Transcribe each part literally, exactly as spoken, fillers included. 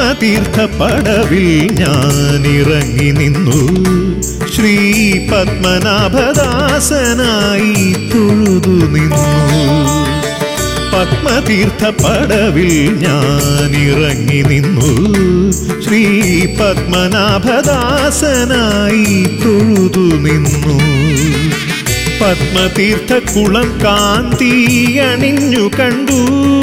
പത്മതീർത്ഥപ്പടവിൽ ഞാനിറങ്ങി നിന്നു ശ്രീ പത്മനാഭദാസനായി തൊഴുതു നിന്നു. പത്മതീർത്ഥപ്പടവിൽ ഞാനിറങ്ങി നിന്നു ശ്രീ പത്മനാഭദാസനായി തൊഴുതു നിന്നു. പത്മതീർത്ഥക്കുളം കാന്തി അണിഞ്ഞു കണ്ടു,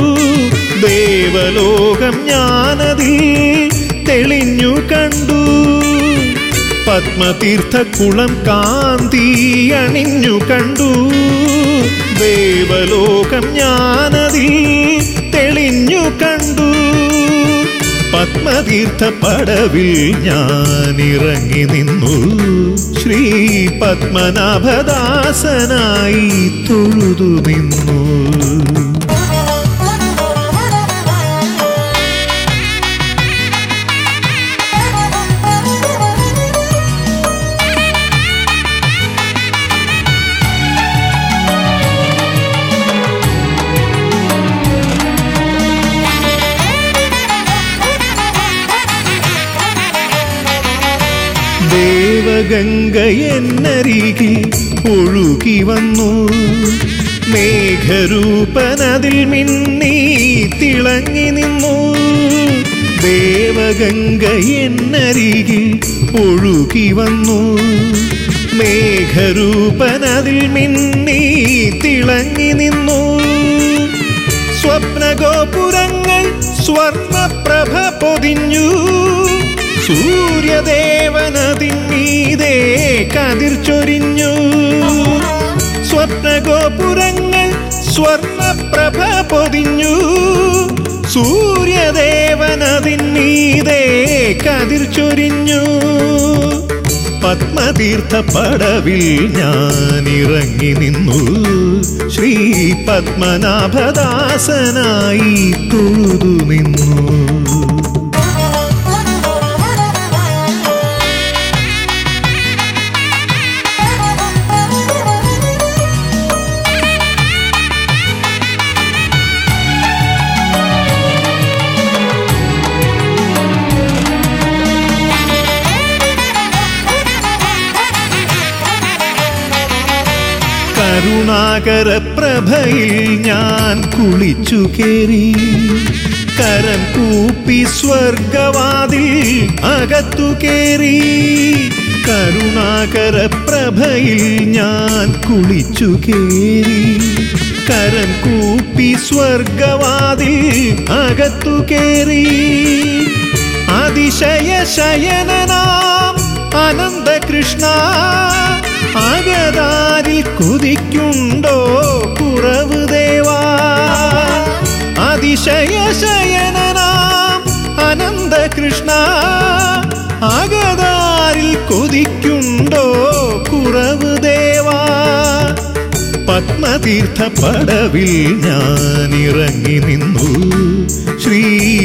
ദേവലോകം ഞാനതിൽ തെളിഞ്ഞു കണ്ടു. പത്മതീർത്ഥക്കുളം കാന്തി അണിഞ്ഞു കണ്ടു, ദേവലോകം ഞാനതിൽ തെളിഞ്ഞു കണ്ടു. പത്മതീർത്ഥപ്പടവിൽ ഞാനിറങ്ങി നിന്നു ശ്രീ പത്മനാഭദാസനായി തൊഴുതു നിന്നു. ദേവഗംഗ എന്നരികിൽ ഒഴുകി വന്നു, മേഘരൂപനതിൽ മിന്നി തിളങ്ങി നിന്നു. ദേവഗംഗ എന്നരികിൽ ഒഴുകി വന്നു, മേഘരൂപനതിൽ മിന്നി തിളങ്ങി നിന്നു. സ്വപ്നഗോപുരങ്ങൾ സ്വർണപ്രഭ പൊതിഞ്ഞു, സൂര്യദേവനതിന്മീതെ കതിർ ചൊരിഞ്ഞു. സ്വപ്നഗോപുരങ്ങൾ സ്വർണപ്രഭ പൊതിഞ്ഞു, സൂര്യദേവനതിന്മീതെ കതിർ ചൊരിഞ്ഞു. പത്മതീർത്ഥപ്പടവിൽ ഞാനിറങ്ങി നിന്നു ശ്രീ പത്മനാഭദാസനായി തൊഴുതു നിന്നു. കരുണാകര പ്രഭയിൽ ഞാൻ കുളിച്ചു കേറി, കരം കൂപ്പി സ്വർഗവാതിൽ അകത്തു കേറി. കരുണാകര പ്രഭയിൽ ഞാൻ കുളിച്ചു കേറി, കരം കൂപ്പി സ്വർഗവാതിൽ അകത്തു കേറി. അതിശയ ശയനനാം അനന്തകൃഷ്ണ, അകതാരിൽ കുതിക്കുണ്ടോ കുറവ് ദേവാ. അതിശയ ശയനനാം അനന്തകൃഷ്ണ, അകതാരിൽ കുതിക്കുണ്ടോ കുറവ് ദേവാ. പത്മതീർത്ഥപ്പടവിൽ ഞാനിറങ്ങി നിന്നു ശ്രീ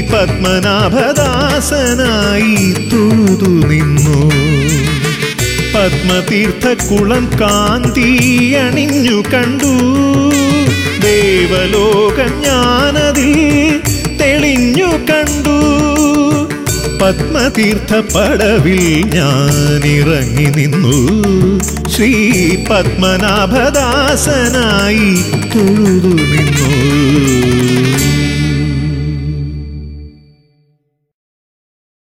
പത്മനാഭദാസനായി തൊഴുതു നിന്നു. പത്മതീർത്ഥക്കുളം കാന്തി അണിഞ്ഞു കണ്ടു, ദേവലോകം ഞാനതിൽ തെളിഞ്ഞു കണ്ടു. പത്മതീർത്ഥപ്പടവിൽ ഞാനിറങ്ങി നിന്നു ശ്രീ പത്മനാഭദാസനായി തൊഴുതു നിന്നു.